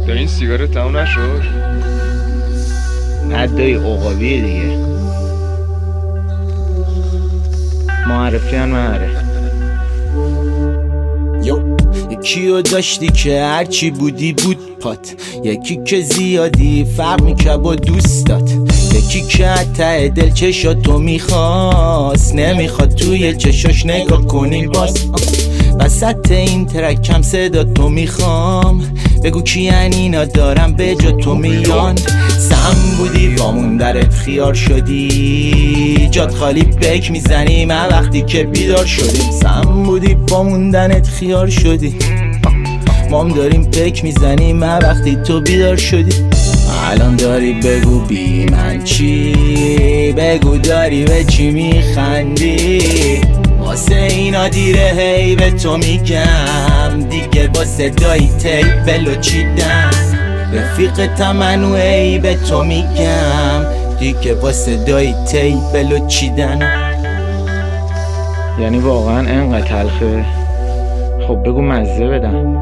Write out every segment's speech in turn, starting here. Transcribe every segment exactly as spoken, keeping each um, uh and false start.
داری این سیگارت تموم نشد؟ عدای عقابیه دیگه. معرفی هم نهاره. یو یکیو داشتی که هرچی بودی بود پات، یکی که زیادی فرق میکرد با دوستات، یکی که ته دل چشاتو میخواست نمیخواد توی چشاش نگاه کنی باز. وسط این ترکم صدا تو میخوام، بگو کیان اینا دارم به جا تو میان. سم بودی با موندرت خیار شدی، جات خالی بک میزنیم وقتی که بیدار شدیم. سم بودی با موندنت خیار شدی، مام داریم بک میزنیم وقتی تو بیدار شدی. الان داری بگو بی من چی، بگو داری به چی میخندی. واسه اینا دیره هی به تو میگم، دیگه با صدای تیبلو چیدم. رفیقتم منو هی به تو میگم، دیگه با صدای تیبلو چیدن. یعنی واقعا انقدر تلخه؟ خب بگو مزه بدم.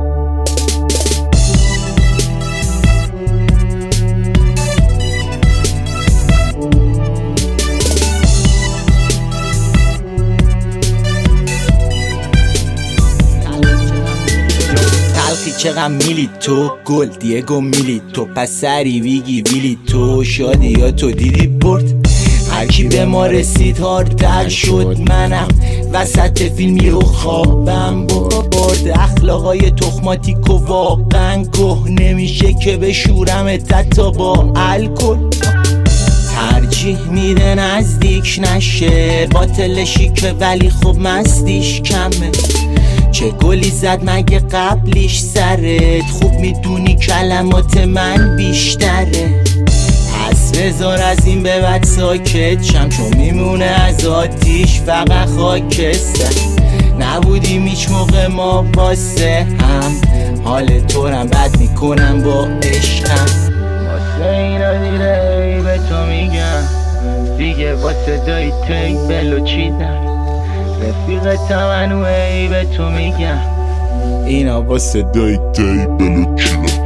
چقدر میلی تو گل دیگو میلی تو، پس سری ویگی ویلی تو، شادی یا تو دیدی برد. هرکی به ما رسید هاردر شد، منم وسط فیلمی رو خوابم برد. اخلاقای تخماتیکو واقعا گه نمیشه که بشورم تا با الکل. ترجیح میده نزدیک نشه، باطلشی که ولی خب مستیش کمه. چه گلی زد مگه قبلیش سرت، خوب میدونی کلمات من بیشتره. پس بذار از این به بعد ساکت شم، چون میمونه از آتیش فقط خاکستر. نبودیم هیچ موقع ما واسه هم، حال طورم بد میکنم با عشقم. واسه اینا دیره به تو میگم، دیگه واسه دایی تیبلو چیدم. رفیقتم منو ای به تو میگم، اینا با صدای تیبلو چیدم.